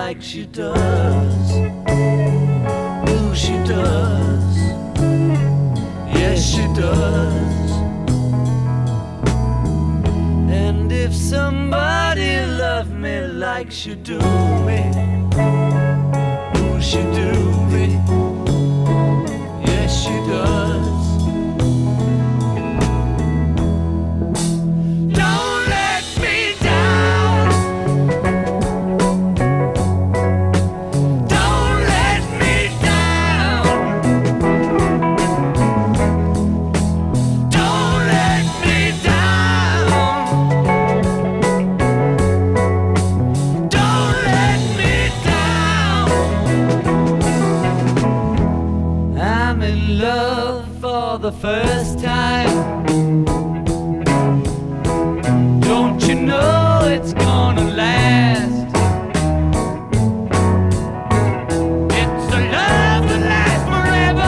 like she does. Ooh, she does. Yes, she does. And if somebody loved me like she do me, ooh, she do me. Yes, she does. The first time, don't you know it's gonna last? It's a love that lasts forever.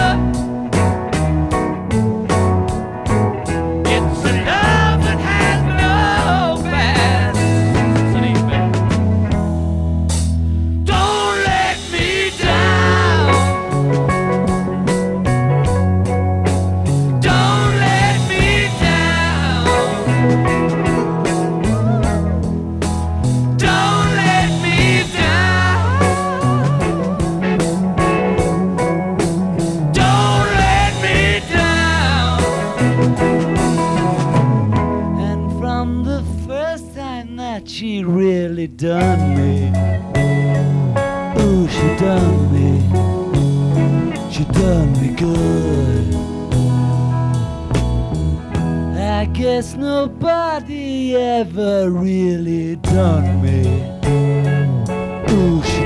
It's a love that has no past. Don't let me down. She really done me. Ooh, she done me. She done me good. I guess nobody ever really done me. Ooh, she